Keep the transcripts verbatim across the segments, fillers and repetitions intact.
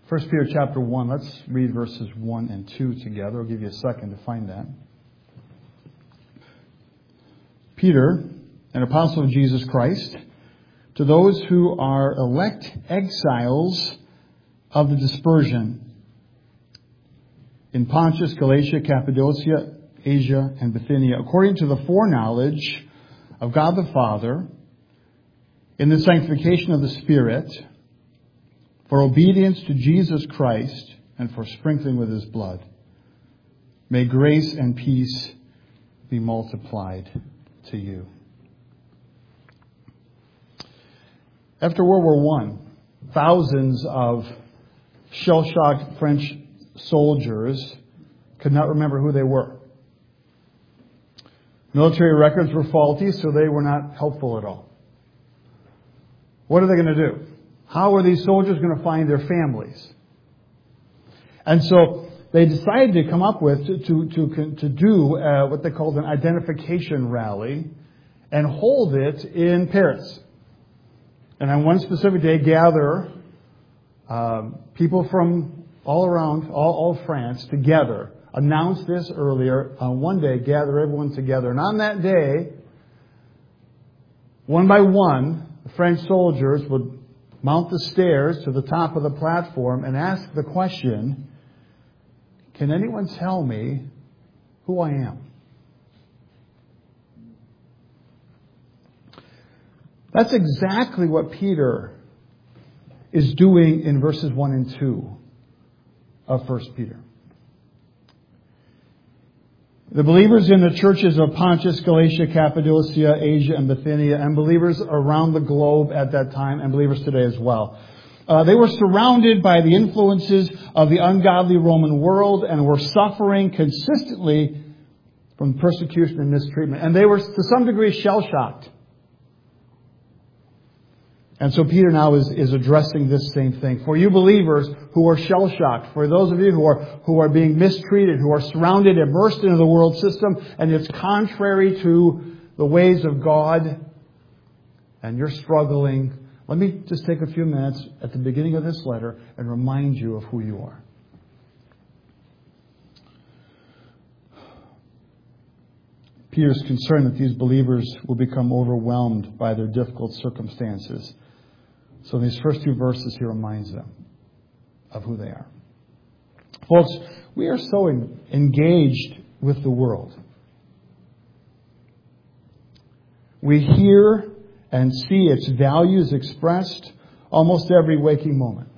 First Peter chapter one, let's read verses one and two together. I'll give you a second to find that. Peter, an apostle of Jesus Christ, to those who are elect exiles of the dispersion in Pontus, Galatia, Cappadocia, Asia, and Bithynia, according to the foreknowledge of God the Father, in the sanctification of the Spirit, for obedience to Jesus Christ, and for sprinkling with His blood. May grace and peace be multiplied to you. After World War One, thousands of shell-shocked French soldiers could not remember who they were. Military records were faulty, so they were not helpful at all. What are they going to do? How are these soldiers going to find their families? And so they decided to come up with, to, to, to, to do uh, what they called an identification rally and hold it in Paris. And on one specific day, gather um, people from all around, all, all France together. Announced this earlier. On one day, gather everyone together. And on that day, one by one, the French soldiers would mount the stairs to the top of the platform and ask the question, can anyone tell me who I am? That's exactly what Peter is doing in verses one and two of First Peter. The believers in the churches of Pontus, Galatia, Cappadocia, Asia, and Bithynia, and believers around the globe at that time, and believers today as well. Uh, they were surrounded by the influences of the ungodly Roman world and were suffering consistently from persecution and mistreatment. And they were, to some degree, shell-shocked. And so Peter now is, is addressing this same thing. For you believers who are shell-shocked, for those of you who are who are being mistreated, who are surrounded, immersed into the world system, and it's contrary to the ways of God, and you're struggling, let me just take a few minutes at the beginning of this letter and remind you of who you are. Peter's concerned that these believers will become overwhelmed by their difficult circumstances. So in these first two verses, he reminds them of who they are. Folks, we are so in, engaged with the world. We hear and see its values expressed almost every waking moment.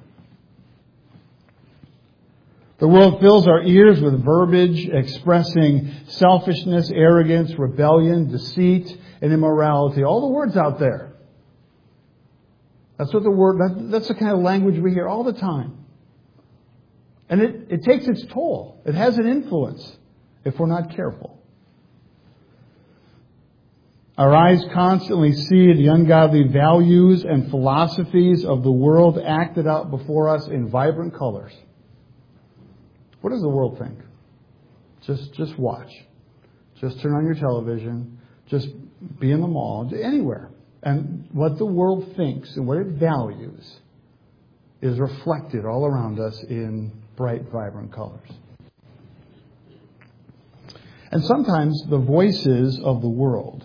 The world fills our ears with verbiage expressing selfishness, arrogance, rebellion, deceit, and immorality. All the words out there. That's what the word, that, that's the kind of language we hear all the time. And it, it takes its toll. It has an influence if we're not careful. Our eyes constantly see the ungodly values and philosophies of the world acted out before us in vibrant colors. What does the world think? Just just watch. Just turn on your television. Just be in the mall. Anywhere. And what the world thinks and what it values is reflected all around us in bright, vibrant colors. And sometimes the voices of the world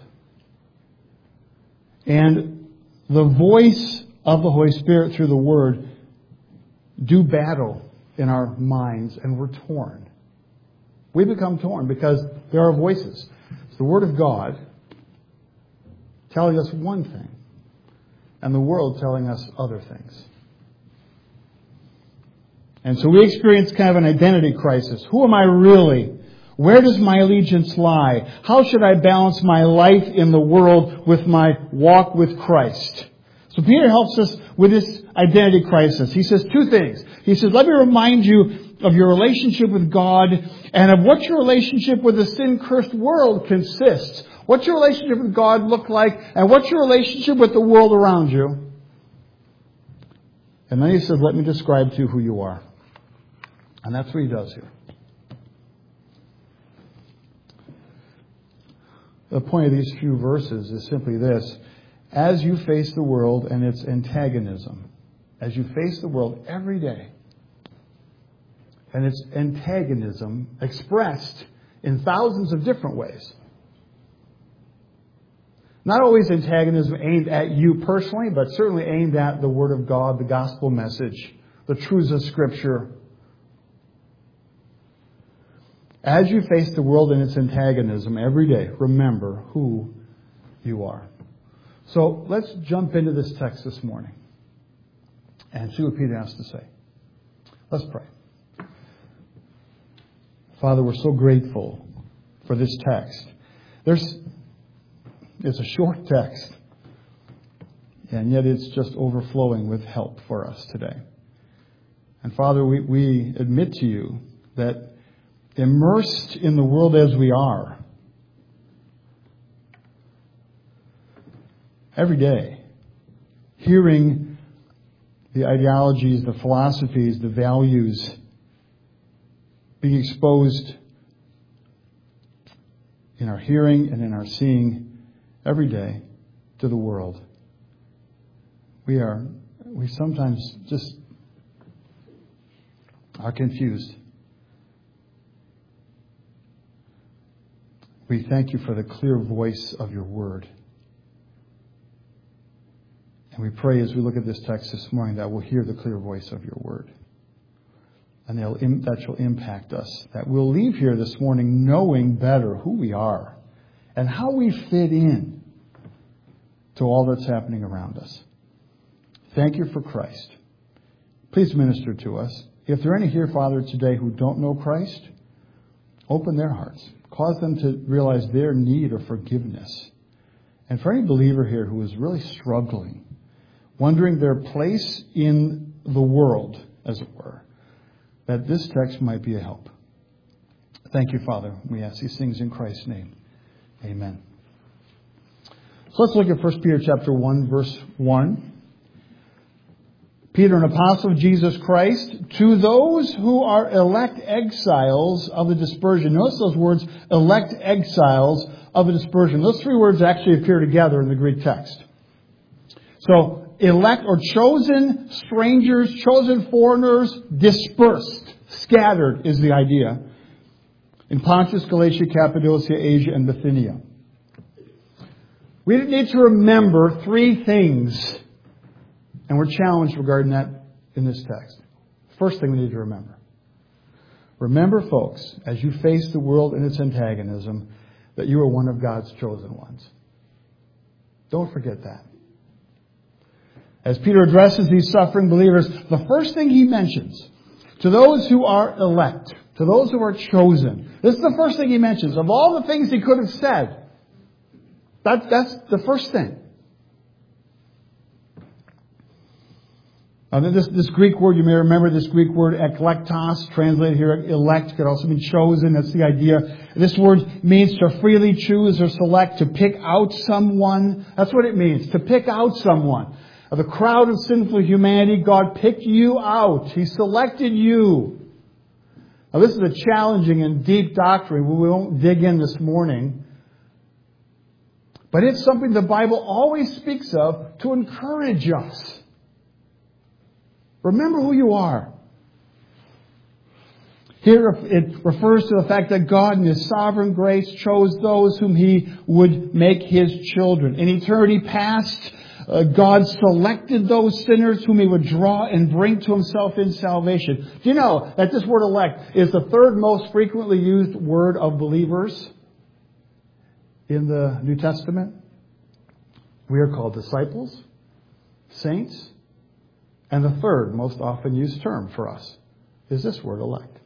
and the voice of the Holy Spirit through the Word do battle in our minds, and we're torn. We become torn because there are voices. It's the Word of God telling us one thing, and the world telling us other things. And so we experience kind of an identity crisis. Who am I really? Where does my allegiance lie? How should I balance my life in the world with my walk with Christ? So Peter helps us with this identity crisis. He says two things. He says, let me remind you of your relationship with God and of what your relationship with the sin-cursed world consists. What's your relationship with God look like? And what's your relationship with the world around you? And then he says, let me describe to you who you are. And that's what he does here. The point of these few verses is simply this. As you face the world and its antagonism, as you face the world every day, and its antagonism expressed in thousands of different ways. Not always antagonism aimed at you personally, but certainly aimed at the Word of God, the gospel message, the truths of Scripture. As you face the world and its antagonism every day, remember who you are. So let's jump into this text this morning and see what Peter has to say. Let's pray. Father, we're so grateful for this text. There's, it's a short text, and yet it's just overflowing with help for us today. And Father, we, we admit to you that immersed in the world as we are, every day, hearing the ideologies, the philosophies, the values being exposed in our hearing and in our seeing every day to the world. We are, we sometimes just are confused. We thank you for the clear voice of your word. And we pray as we look at this text this morning that we'll hear the clear voice of your word. And that shall impact us. That we'll leave here this morning knowing better who we are and how we fit in to all that's happening around us. Thank you for Christ. Please minister to us. If there are any here, Father, today who don't know Christ, open their hearts. Cause them to realize their need of forgiveness. And for any believer here who is really struggling, wondering their place in the world, as it were, that this text might be a help. Thank you, Father. We ask these things in Christ's name. Amen. So let's look at First Peter chapter one, verse one. Peter, an apostle of Jesus Christ, to those who are elect exiles of the dispersion. Notice those words, elect exiles of the dispersion. Those three words actually appear together in the Greek text. So, elect or chosen strangers, chosen foreigners, dispersed, scattered is the idea. In Pontus, Galatia, Cappadocia, Asia, and Bithynia. We need to remember three things. And we're challenged regarding that in this text. First thing we need to remember. Remember, folks, as you face the world and its antagonism, that you are one of God's chosen ones. Don't forget that. As Peter addresses these suffering believers, the first thing he mentions, to those who are elect, to those who are chosen, this is the first thing he mentions. Of all the things he could have said, that, that's the first thing. Uh, this, this Greek word, you may remember this Greek word, eklektos, translated here, elect, could also mean chosen. That's the idea. This word means to freely choose or select, to pick out someone. That's what it means, to pick out someone. Of the crowd of sinful humanity, God picked you out. He selected you. Now, this is a challenging and deep doctrine. We won't dig in this morning. But it's something the Bible always speaks of to encourage us. Remember who you are. Here it refers to the fact that God in His sovereign grace chose those whom He would make His children. In eternity past, uh, God selected those sinners whom He would draw and bring to Himself in salvation. Do you know that this word elect is the third most frequently used word of believers in the New Testament? We are called disciples, saints, and the third most often used term for us is this word, elect.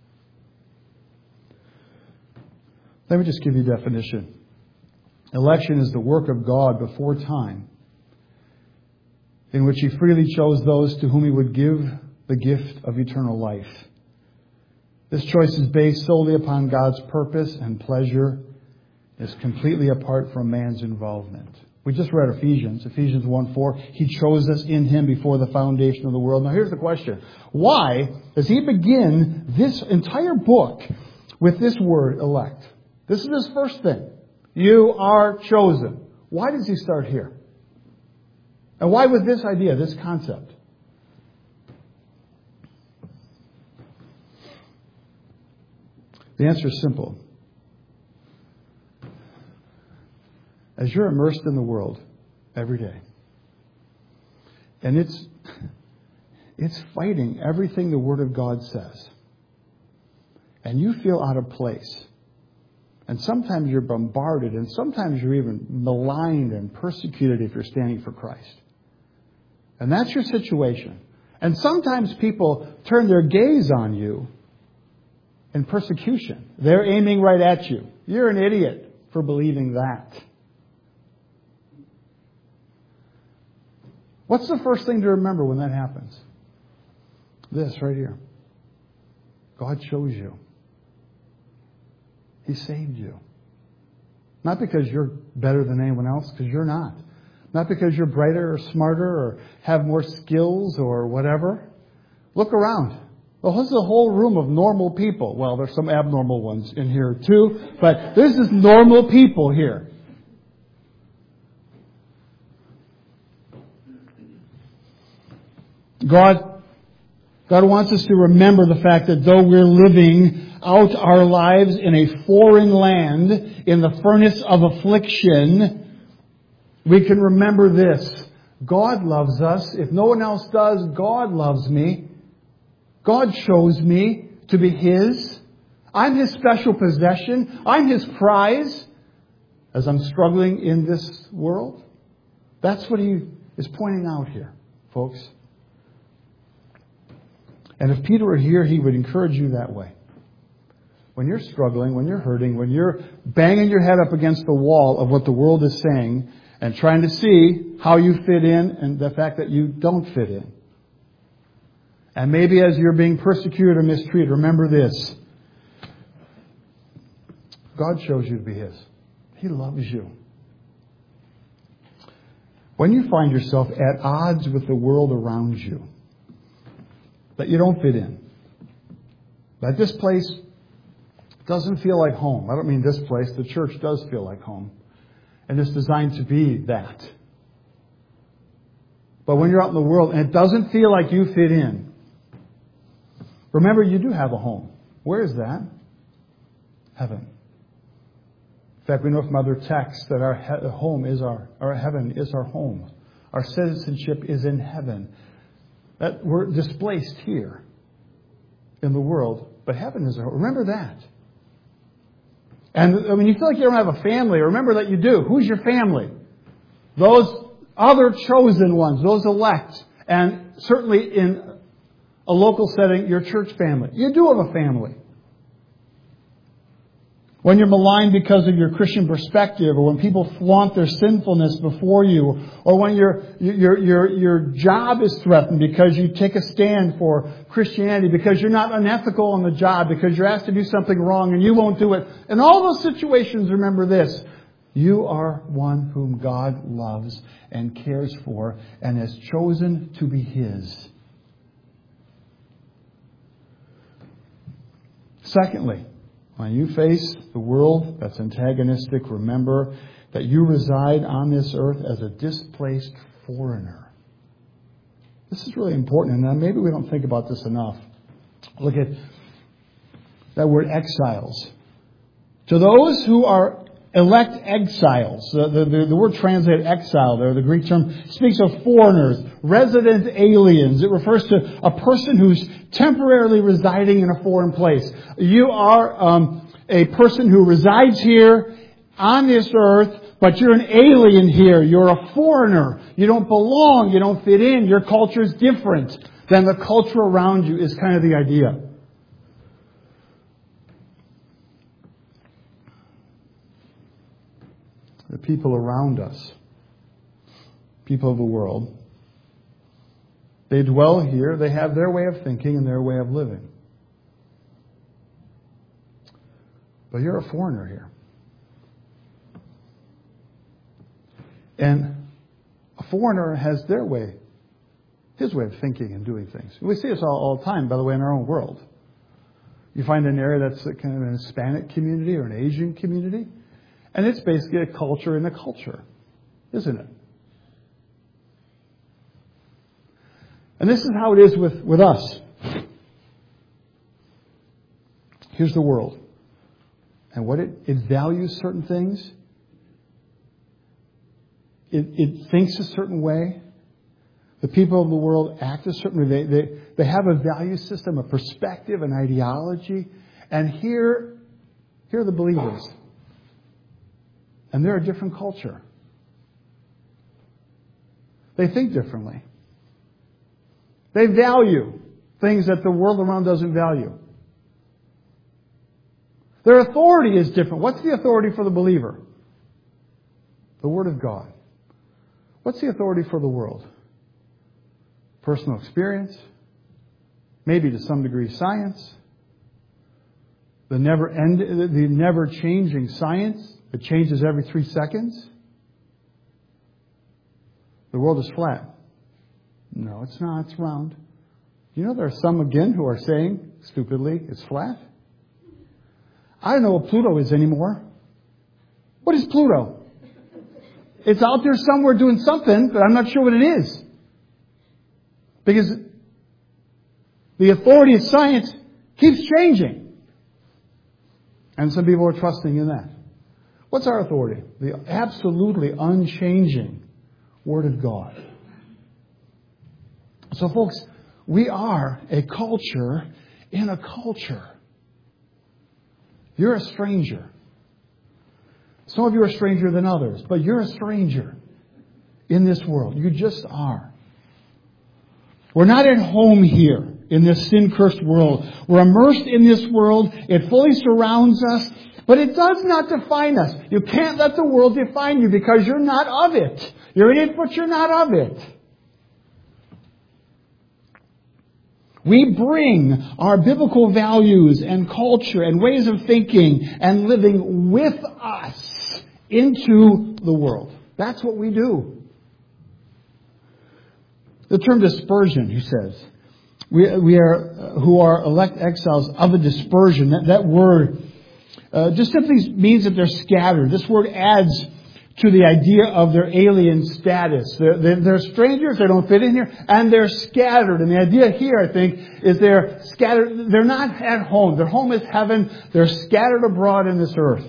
Let me just give you a definition. Election is the work of God before time, in which He freely chose those to whom He would give the gift of eternal life. This choice is based solely upon God's purpose and pleasure, is completely apart from man's involvement. We just read Ephesians, Ephesians one four. He chose us in Him before the foundation of the world. Now here's the question. Why does he begin this entire book with this word, elect? This is his first thing. You are chosen. Why does he start here? And why with this idea, this concept? The answer is simple. As you're immersed in the world every day, and it's it's fighting everything the Word of God says, and you feel out of place, and sometimes you're bombarded, and sometimes you're even maligned and persecuted if you're standing for Christ. And that's your situation. And sometimes people turn their gaze on you in persecution. They're aiming right at you. You're an idiot for believing that. What's the first thing to remember when that happens? This right here. God chose you. He saved you. Not because you're better than anyone else, because you're not. Not because you're brighter or smarter or have more skills or whatever. Look around. Well, this is a whole room of normal people. Well, there's some abnormal ones in here too, but this is normal people here. God, God wants us to remember the fact that though we're living out our lives in a foreign land, in the furnace of affliction, we can remember this. God loves us. If no one else does, God loves me. God chose me to be His. I'm His special possession. I'm His prize as I'm struggling in this world. That's what He is pointing out here, folks. And if Peter were here, he would encourage you that way. When you're struggling, when you're hurting, when you're banging your head up against the wall of what the world is saying and trying to see how you fit in and the fact that you don't fit in. And maybe as you're being persecuted or mistreated, remember this. God chose you to be His. He loves you. When you find yourself at odds with the world around you, that you don't fit in, that this place doesn't feel like home. I don't mean this place. The church does feel like home. And it's designed to be that. But when you're out in the world and it doesn't feel like you fit in, remember you do have a home. Where is that? Heaven. In fact, we know from other texts that our he- home is our, our heaven is our home. Our citizenship is in heaven. That we're displaced here in the world, but heaven is our home. Remember that. And when you feel like you don't have a family, remember that you do. Who's your family? Those other chosen ones, those elect. And certainly in a local setting, your church family. You do have a family. When you're maligned because of your Christian perspective, or when people flaunt their sinfulness before you, or when your your your your job is threatened because you take a stand for Christianity, because you're not unethical on the job, because you're asked to do something wrong and you won't do it. In all those situations, remember this. You are one whom God loves and cares for and has chosen to be His. Secondly, when you face the world that's antagonistic, remember that you reside on this earth as a displaced foreigner. This is really important, and maybe we don't think about this enough. Look at that word exiles. To those who are elect exiles, the, the, the word translated exile there, the Greek term, speaks of foreigners, resident aliens. It refers to a person who's temporarily residing in a foreign place. You are um, a person who resides here on this earth, but you're an alien here. You're a foreigner. You don't belong. You don't fit in. Your culture is different than the culture around you is kind of the idea. The people around us, people of the world, they dwell here. They have their way of thinking and their way of living. But you're a foreigner here. And a foreigner has their way, his way of thinking and doing things. We see this all, all the time, by the way, in our own world. You find an area that's kind of an Hispanic community or an Asian community, and it's basically a culture in a culture, isn't it? And this is how it is with, with us. Here's the world. and what it, it values certain things. It, it thinks a certain way. The people of the world act a certain way. They, they, they have a value system, a perspective, an ideology. And here, here are the believers. And they're a different culture. They think differently. They value things that the world around doesn't value. Their authority is different. What's the authority for the believer? The Word of God. What's the authority for the world? Personal experience. Maybe to some degree science. The never end, the never changing science. It changes every three seconds. The world is flat. No, it's not. It's round. You know, there are some again who are saying, stupidly, it's flat. I don't know what Pluto is anymore. What is Pluto? It's out there somewhere doing something, but I'm not sure what it is. Because the authority of science keeps changing. And some people are trusting in that. What's our authority? The absolutely unchanging Word of God. So folks, we are a culture in a culture. You're a stranger. Some of you are stranger than others, but you're a stranger in this world. You just are. We're not at home here in this sin-cursed world. We're immersed in this world. It fully surrounds us, but it does not define us. You can't let the world define you because you're not of it. You're in it, but you're not of it. We bring our biblical values and culture and ways of thinking and living with us into the world. That's what we do. The term dispersion, he says, we, we are who are elect exiles of a dispersion. That, that word uh, just simply means that they're scattered. This word adds to the idea of their alien status. They're, they're, they're strangers, they don't fit in here, and they're scattered. And the idea here, I think, is they're scattered. They're not at home. Their home is heaven. They're scattered abroad in this earth.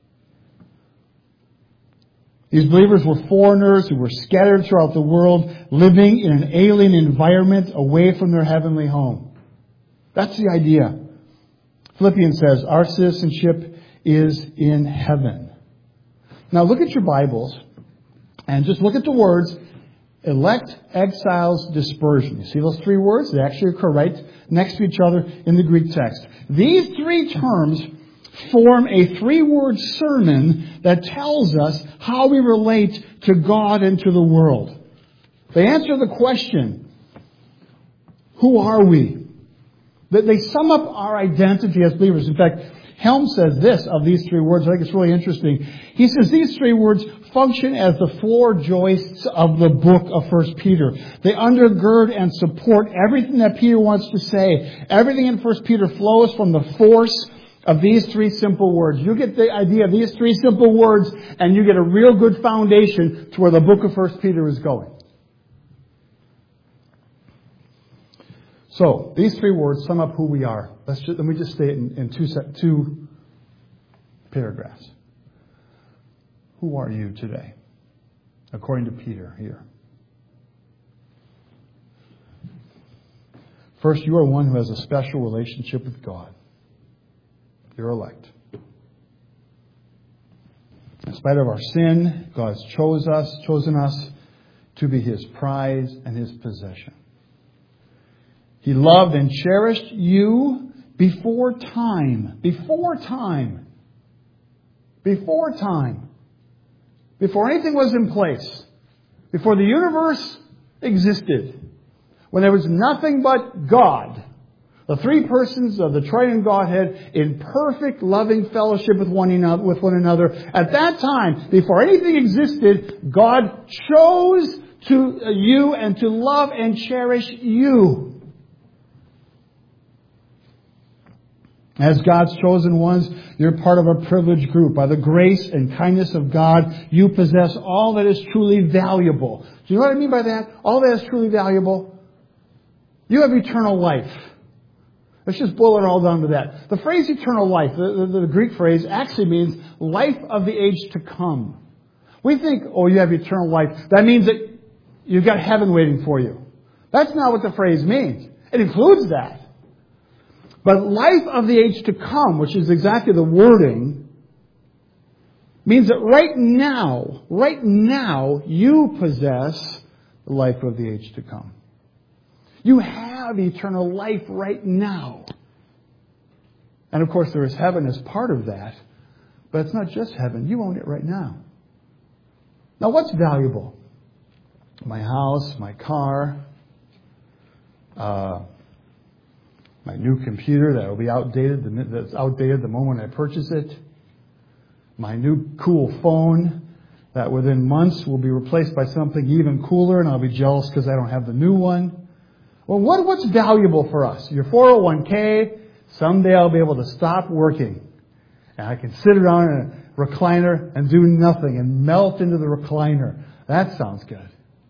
These believers were foreigners who were scattered throughout the world, living in an alien environment away from their heavenly home. That's the idea. Philippians says, our citizenship is in heaven. Now look at your Bibles and just look at the words elect, exiles, dispersion. You see those three words? They actually occur right next to each other in the Greek text. These three terms form a three-word sermon that tells us how we relate to God and to the world. They answer the question, who are we? They sum up our identity as believers. In fact, Helm says this of these three words. I think it's really interesting. He says these three words function as the floor joists of the book of First Peter. They undergird and support everything that Peter wants to say. Everything in First Peter flows from the force of these three simple words. You get the idea of these three simple words, and you get a real good foundation to where the book of First Peter is going. So, these three words sum up who we are. Let's just, let me just say it in, in two, two paragraphs. Who are you today? According to Peter here. First, you are one who has a special relationship with God. You're elect. In spite of our sin, God's chose us, chosen us to be His prize and His possession. He loved and cherished you before time. Before time. Before time. Before anything was in place. Before the universe existed. When there was nothing but God. The three persons of the triune Godhead in perfect loving fellowship with one another. With one another. At that time, before anything existed, God chose to you and to love and cherish you. As God's chosen ones, you're part of a privileged group. By the grace and kindness of God, you possess all that is truly valuable. Do you know what I mean by that? All that is truly valuable. You have eternal life. Let's just boil it all down to that. The phrase eternal life, the, the, the Greek phrase, actually means life of the age to come. We think, oh, you have eternal life. That means that you've got heaven waiting for you. That's not what the phrase means. It includes that. But life of the age to come, which is exactly the wording, means that right now, right now, you possess the life of the age to come. You have eternal life right now. And of course, there is heaven as part of that. But it's not just heaven. You own it right now. Now, what's valuable? My house, my car, uh, my new computer that will be outdated, that's outdated the moment I purchase it. My new cool phone that within months will be replaced by something even cooler, and I'll be jealous because I don't have the new one. Well, what, what's valuable for us? Your four oh one k, someday I'll be able to stop working. And I can sit around in a recliner and do nothing and melt into the recliner. That sounds good.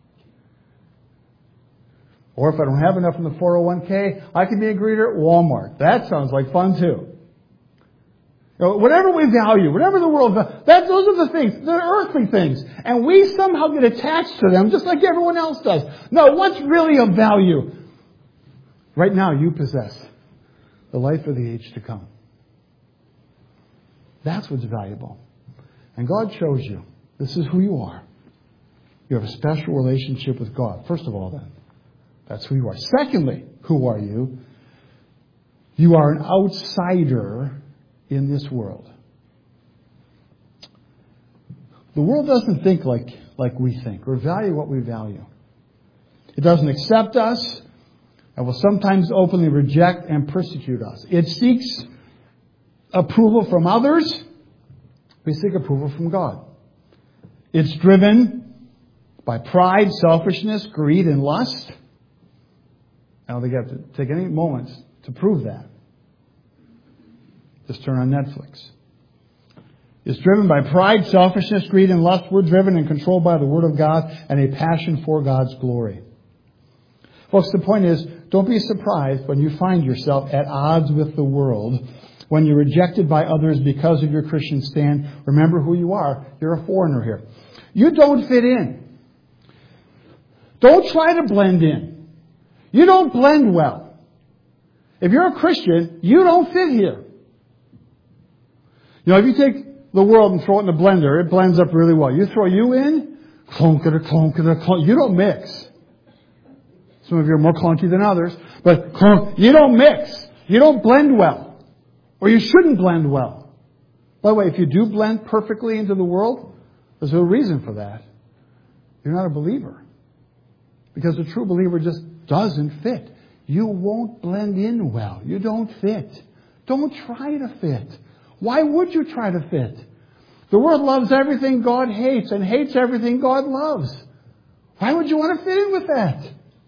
Or if I don't have enough in the four oh one k, I can be a greeter at Walmart. That sounds like fun too. You know, whatever we value, whatever the world values, that, those are the things, they're earthly things. And we somehow get attached to them just like everyone else does. No, what's really of value? Right now you possess the life of the age to come. That's what's valuable. And God shows you. This is who you are. You have a special relationship with God. First of all, then, that's who you are. Secondly, who are you? You are an outsider in this world. The world doesn't think like, like we think or value what we value. It doesn't accept us and will sometimes openly reject and persecute us. It seeks approval from others. We seek approval from God. It's driven by pride, selfishness, greed, and lust. I don't think you have to take any moments to prove that. Just turn on Netflix. It's driven by pride, selfishness, greed, and lust. We're driven and controlled by the Word of God and a passion for God's glory. Folks, the point is, don't be surprised when you find yourself at odds with the world. When you're rejected by others because of your Christian stand, remember who you are. You're a foreigner here. You don't fit in. Don't try to blend in. You don't blend well. If you're a Christian, you don't fit here. You know, if you take the world and throw it in the blender, it blends up really well. You throw you in, clunk-a-da, clunk-a-da, clunk. You don't mix. Some of you are more clunky than others, but clunk, you don't mix. You don't blend well. Or you shouldn't blend well. By the way, if you do blend perfectly into the world, there's no reason for that. You're not a believer. Because a true believer just doesn't fit. You won't blend in well. You don't fit. Don't try to fit. Why would you try to fit? The world loves everything God hates and hates everything God loves. Why would you want to fit in with that?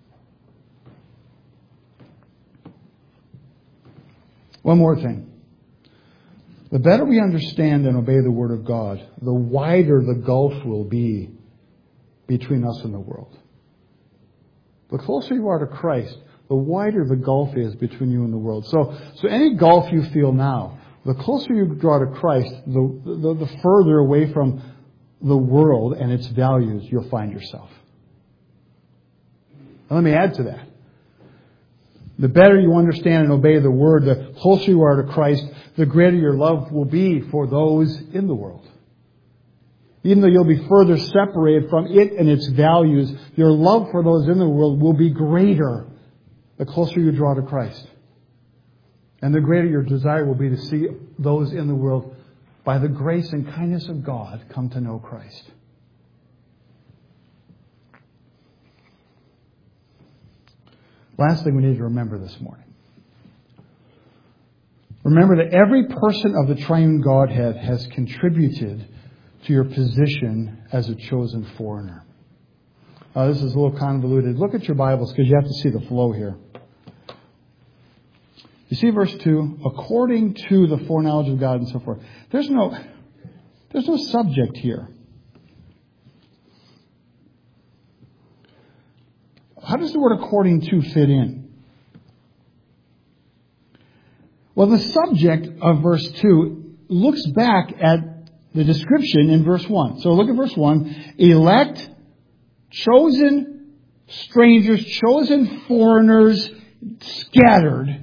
One more thing. The better we understand and obey the Word of God, the wider the gulf will be between us and the world. The closer you are to Christ, the wider the gulf is between you and the world. So, so any gulf you feel now, the closer you draw to Christ, the, the, the further away from the world and its values you'll find yourself. And let me add to that. The better you understand and obey the Word, the closer you are to Christ, the greater your love will be for those in the world. Even though you'll be further separated from it and its values, your love for those in the world will be greater the closer you draw to Christ. And the greater your desire will be to see those in the world, by the grace and kindness of God, come to know Christ. Last thing we need to remember this morning. Remember that every person of the triune Godhead has contributed to your position as a chosen foreigner. Uh, this is a little convoluted. Look at your Bibles because you have to see the flow here. You see verse two, according to the foreknowledge of God and so forth. There's no, there's no subject here. How does the word according to fit in? Well, the subject of verse two looks back at the description in verse one. So look at verse one. Elect, chosen strangers, chosen foreigners, scattered.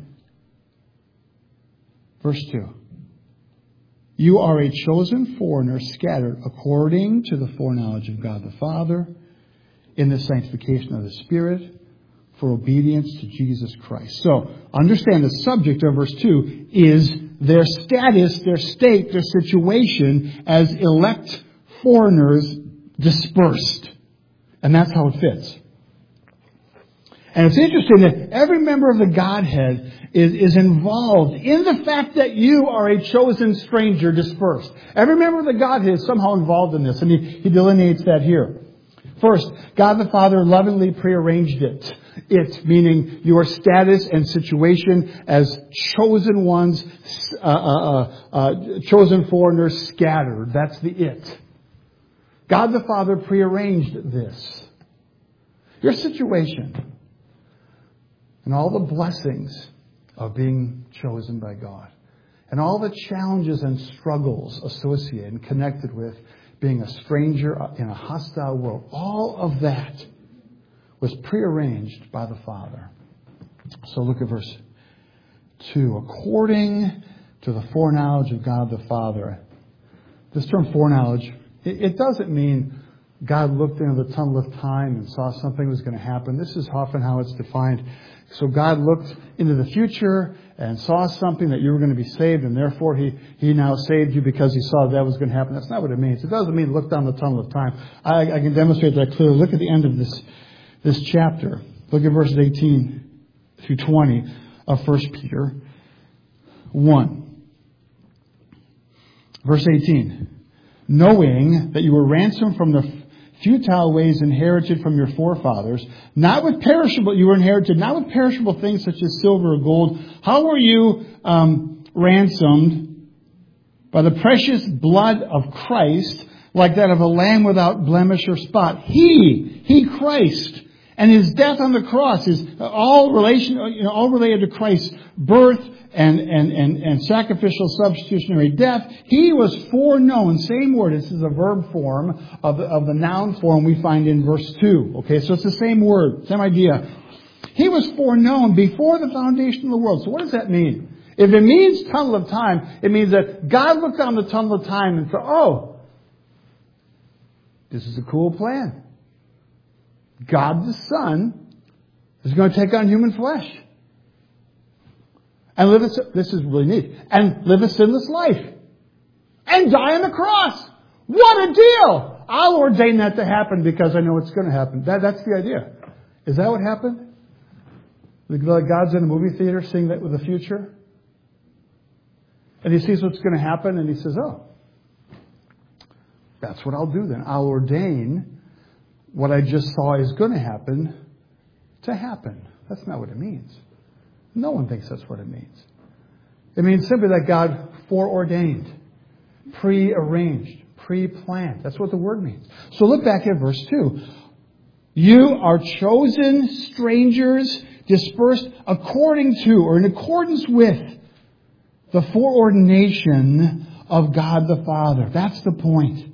Verse two. You are a chosen foreigner, scattered according to the foreknowledge of God the Father, in the sanctification of the Spirit, for obedience to Jesus Christ. So, understand the subject of verse two is their status, their state, their situation as elect foreigners dispersed. And that's how it fits. And it's interesting that every member of the Godhead is, is involved in the fact that you are a chosen stranger dispersed. Every member of the Godhead is somehow involved in this, and he, he delineates that here. First, God the Father lovingly prearranged it. It, meaning your status and situation as chosen ones, uh, uh, uh, chosen foreigners scattered. That's the it. God the Father prearranged this. Your situation and all the blessings of being chosen by God and all the challenges and struggles associated and connected with being a stranger in a hostile world, all of that was prearranged by the Father. So look at verse two. According to the foreknowledge of God the Father. This term foreknowledge, it, it doesn't mean God looked into the tunnel of time and saw something was going to happen. This is often how it's defined. So God looked into the future and saw something that you were going to be saved, and therefore He, he now saved you because He saw that was going to happen. That's not what it means. It doesn't mean look down the tunnel of time. I, I can demonstrate that clearly. Look at the end of this, this chapter. Look at verses eighteen through twenty of First Peter one. Verse eighteen. Knowing that you were ransomed from the futile ways inherited from your forefathers, not with perishable, you were inherited not with perishable things such as silver or gold. How were you um, ransomed? By the precious blood of Christ, like that of a lamb without blemish or spot. He, He Christ, and His death on the cross is all relation, you know, all related to Christ's birth and, and, and, and sacrificial substitutionary death. He was foreknown. Same word. This is a verb form of the, of the noun form we find in verse two. Okay, so it's the same word, same idea. He was foreknown before the foundation of the world. So what does that mean? If it means tunnel of time, it means that God looked down the tunnel of time and said, oh, this is a cool plan. God the Son is going to take on human flesh. And live a, this is really neat, and live a sinless life. And die on the cross. What a deal! I'll ordain that to happen because I know it's going to happen. That, that's the idea. Is that what happened? Like God's in a movie theater seeing that with the future? And He sees what's going to happen and He says, oh, that's what I'll do then. I'll ordain what I just saw is going to happen to happen. That's not what it means. No one thinks that's what it means. It means simply that God foreordained, prearranged, pre-planned. That's what the word means. So look back at verse two. You are chosen strangers, dispersed according to or in accordance with the foreordination of God the Father. That's the point.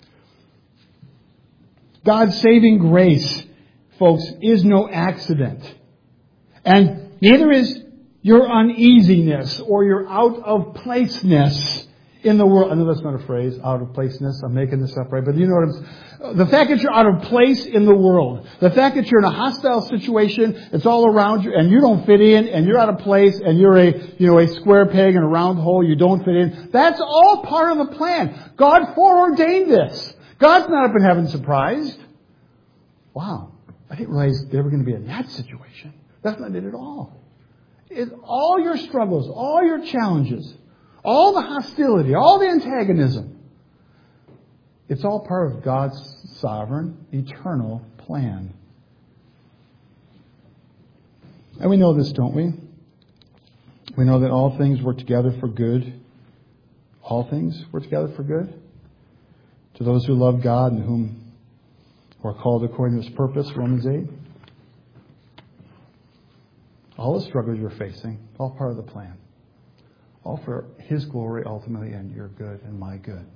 God's saving grace, folks, is no accident. And neither is your uneasiness or your out of placeness in the world. I know that's not a phrase, out of placeness. I'm making this up, right? But you know what I'm saying. The fact that you're out of place in the world. The fact that you're in a hostile situation, it's all around you, and you don't fit in, and you're out of place, and you're a, you know, a square peg in a round hole, you don't fit in. That's all part of the plan. God foreordained this. God's not up in heaven surprised. Wow. I didn't realize they were going to be in that situation. That's not it at all. It's all your struggles, all your challenges, all the hostility, all the antagonism. It's all part of God's sovereign, eternal plan. And we know this, don't we? We know that all things work together for good. All things work together for good. To those who love God and whom who are called according to His purpose, Romans eight. All the struggles you're facing, all part of the plan. all for His glory ultimately and your good and my good.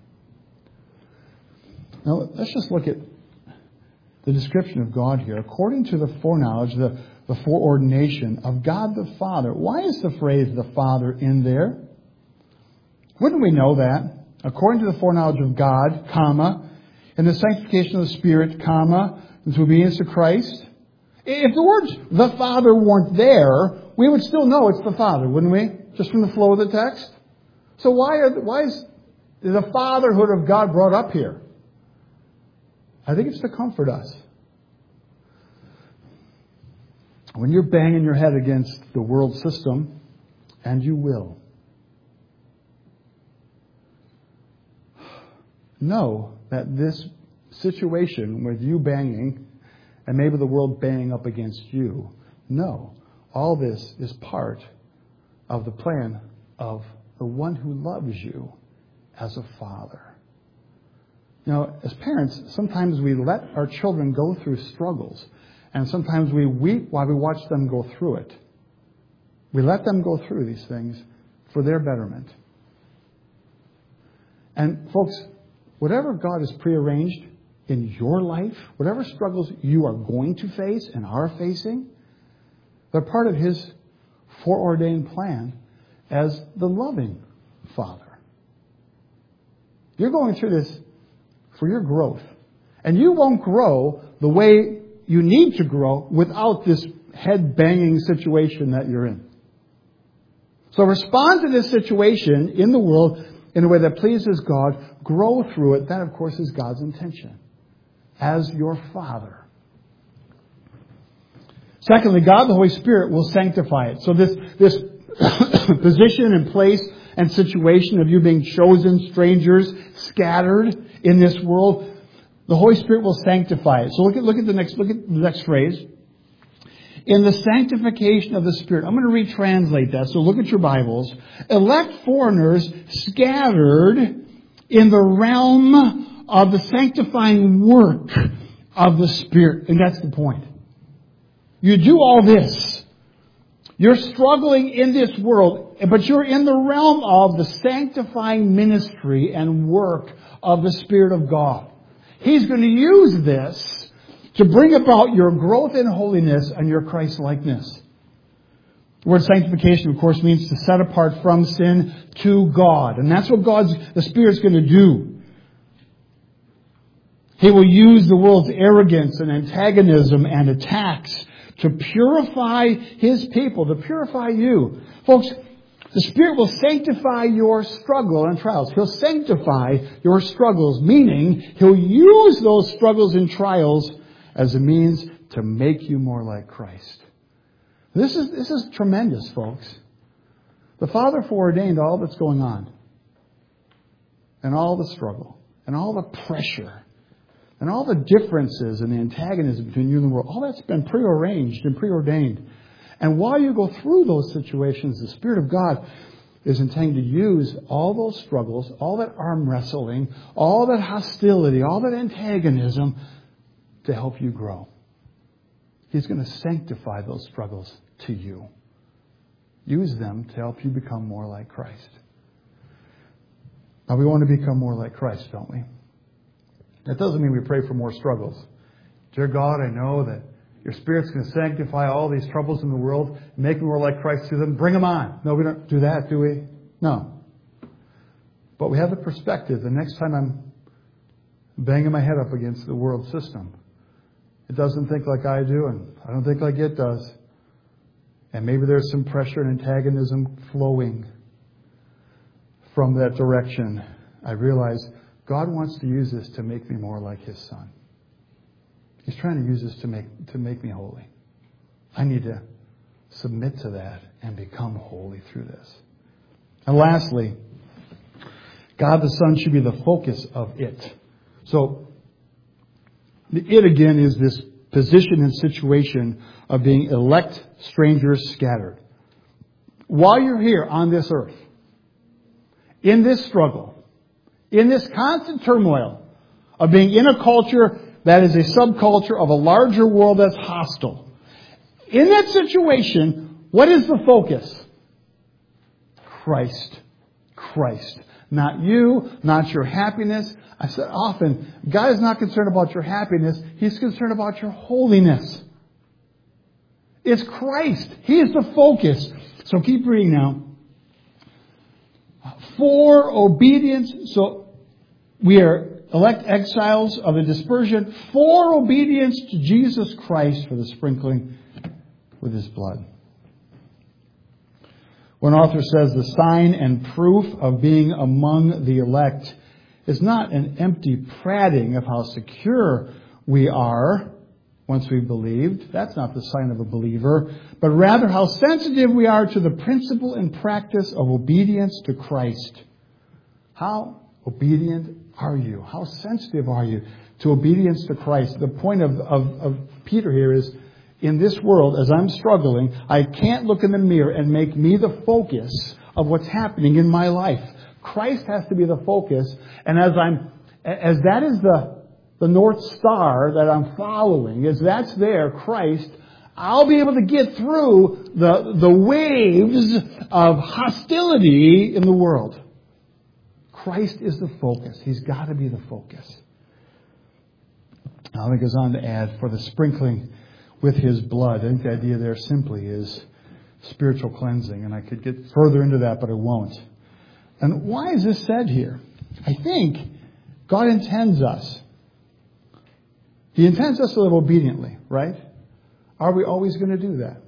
Now, let's just look at the description of God here. According to the foreknowledge, the, the foreordination of God the Father. Why is the phrase the Father in there? Wouldn't we know that? According to the foreknowledge of God, comma, and the sanctification of the Spirit, comma, into obedience to Christ. If the words the Father weren't there, we would still know it's the Father, wouldn't we? Just from the flow of the text. So why, are, why is the fatherhood of God brought up here? I think it's to comfort us. When you're banging your head against the world system, and you will, know that this situation with you banging and maybe the world banging up against you, no, all this is part of the plan of the one who loves you as a father. You know, as parents, sometimes we let our children go through struggles, and sometimes we weep while we watch them go through it. We let them go through these things for their betterment. And folks, whatever God has prearranged in your life, whatever struggles you are going to face and are facing, they're part of His foreordained plan as the loving Father. You're going through this for your growth. And you won't grow the way you need to grow without this head-banging situation that you're in. So respond to this situation in the world in a way that pleases God. Grow through it. That, of course, is God's intention as your Father. Secondly, God the Holy Spirit will sanctify it. So this, this position and place and situation of you being chosen, strangers, scattered in this world, the Holy Spirit will sanctify it. So look at, look at the next, look at the next phrase. In the sanctification of the Spirit. I'm going to retranslate that. So look at your Bibles. Elect foreigners scattered in the realm of the sanctifying work of the Spirit. And that's the point. You do all this. You're struggling in this world, but you're in the realm of the sanctifying ministry and work of the Spirit of God. He's going to use this to bring about your growth in holiness and your Christ-likeness. The word sanctification, of course, means to set apart from sin to God. And that's what God's, the Spirit's going to do. He will use the world's arrogance and antagonism and attacks to purify His people, to purify you. Folks, the Spirit will sanctify your struggle and trials. He'll sanctify your struggles, meaning He'll use those struggles and trials as a means to make you more like Christ. This is, this is tremendous, folks. The Father foreordained all that's going on, and all the struggle, and all the pressure, and all the differences and the antagonism between you and the world. All that's been prearranged and preordained. And while you go through those situations, the Spirit of God is intending to use all those struggles, all that arm wrestling, all that hostility, all that antagonism to help you grow. He's going to sanctify those struggles to you. Use them to help you become more like Christ. Now, we want to become more like Christ, don't we? That doesn't mean we pray for more struggles. Dear God, I know that your Spirit's going to sanctify all these troubles in the world, make me more like Christ through them. Bring them on. No, we don't do that, do we? No. But we have the perspective. The next time I'm banging my head up against the world system, it doesn't think like I do, and I don't think like it does. And maybe there's some pressure and antagonism flowing from that direction. I realize God wants to use this to make me more like His Son. He's trying to use this to make, to make me holy. I need to submit to that and become holy through this. And lastly, God the Son should be the focus of it. So, the it again is this position and situation of being elect strangers scattered. While you're here on this earth, in this struggle, in this constant turmoil of being in a culture that is a subculture of a larger world that's hostile, in that situation, what is the focus? Christ. Christ. Not you, not your happiness. I said often, God is not concerned about your happiness. He's concerned about your holiness. It's Christ. He is the focus. So keep reading now. For obedience, so we are elect exiles of the dispersion for obedience to Jesus Christ for the sprinkling with His blood. One author says the sign and proof of being among the elect is not an empty prating of how secure we are once we've believed. That's not the sign of a believer, but rather how sensitive we are to the principle and practice of obedience to Christ. How obedient are you? How sensitive are you to obedience to Christ? The point of, of, of Peter here is, in this world, as I'm struggling, I can't look in the mirror and make me the focus of what's happening in my life. Christ has to be the focus. And as I'm, as that is the, the North Star that I'm following, as that's there, Christ, I'll be able to get through the, the waves of hostility in the world. Christ is the focus. He's got to be the focus. Now he goes on to add, for the sprinkling with His blood. I think the idea there simply is spiritual cleansing. And I could get further into that, but I won't. And why is this said here? I think God intends us. He intends us to live obediently, right? Are we always going to do that?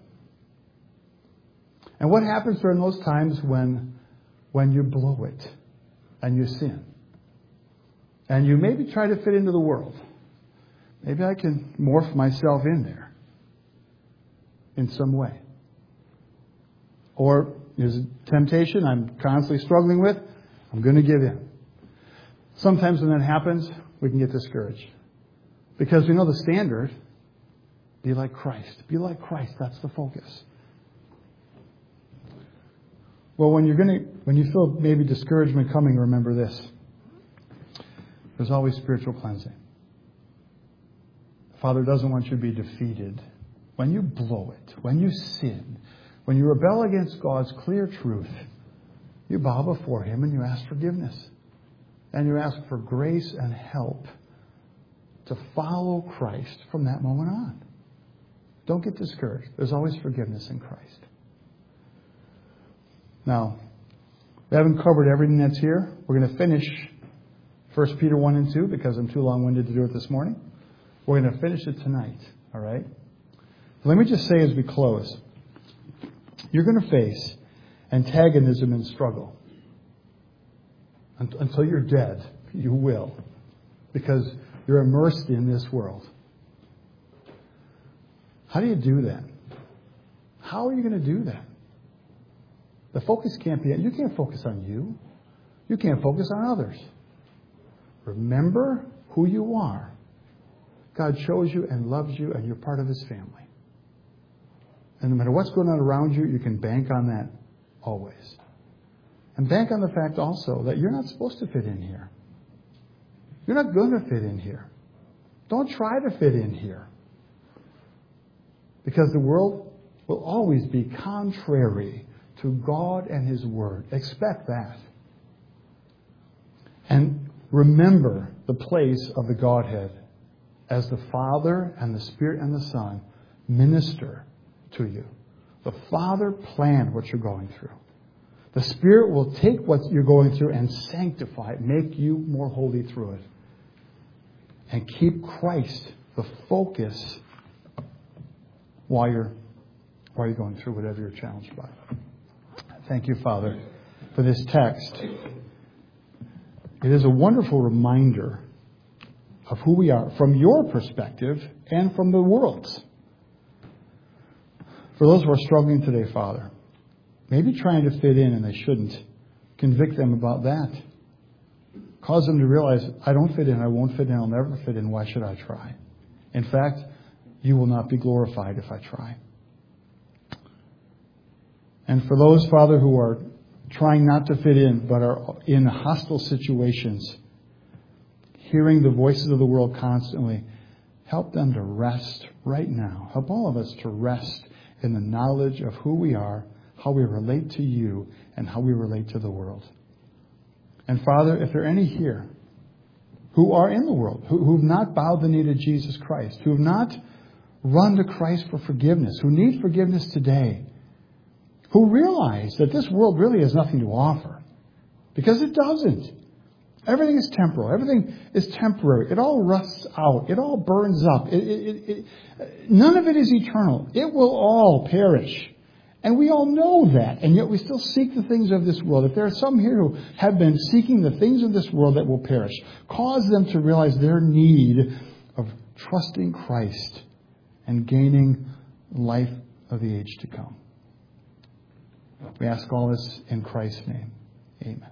And what happens during those times when, when you blow it and you sin? And you maybe try to fit into the world. Maybe I can morph myself in there in some way. Or there's a temptation I'm constantly struggling with. I'm going to give in. Sometimes when that happens, we can get discouraged. Because we know the standard, be like Christ. Be like Christ. That's the focus. Well, when you're going to, when you feel maybe discouragement coming, remember this. There's always spiritual cleansing. The Father doesn't want you to be defeated. When you blow it, when you sin, when you rebel against God's clear truth, you bow before Him and you ask forgiveness. And you ask for grace and help to follow Christ from that moment on. Don't get discouraged. There's always forgiveness in Christ. Now, we haven't covered everything that's here. We're going to finish First Peter one and two because I'm too long-winded to do it this morning. We're going to finish it tonight. All right? Let me just say as we close, you're going to face antagonism and struggle. Until you're dead, you will. Because you're immersed in this world. How do you do that? How are you going to do that? The focus can't be, you can't focus on you. You can't focus on others. Remember who you are. God chose you and loves you and you're part of His family. And no matter what's going on around you, you can bank on that always. And bank on the fact also that you're not supposed to fit in here. You're not going to fit in here. Don't try to fit in here. Because the world will always be contrary to God and His Word. Expect that. And remember the place of the Godhead as the Father and the Spirit and the Son minister to you. The Father planned what you're going through. The Spirit will take what you're going through and sanctify it, make you more holy through it. And keep Christ the focus while you're, while you're going through whatever you're challenged by. Thank you, Father, for this text. It is a wonderful reminder of who we are from your perspective and from the world's. For those who are struggling today, Father, maybe trying to fit in and they shouldn't, convict them about that. Cause them to realize, I don't fit in, I won't fit in, I'll never fit in, why should I try? In fact, you will not be glorified if I try. And for those, Father, who are trying not to fit in, but are in hostile situations, hearing the voices of the world constantly, help them to rest right now. Help all of us to rest in the knowledge of who we are, how we relate to you and how we relate to the world. And Father, if there are any here who are in the world, who, who have not bowed the knee to Jesus Christ, who have not run to Christ for forgiveness, who need forgiveness today, who realize that this world really has nothing to offer, because it doesn't. Everything is temporal. Everything is temporary. It all rusts out. It all burns up. It, it, it, it, none of it is eternal. It will all perish. And we all know that. And yet we still seek the things of this world. If there are some here who have been seeking the things of this world that will perish, cause them to realize their need of trusting Christ and gaining life of the age to come. We ask all this in Christ's name. Amen.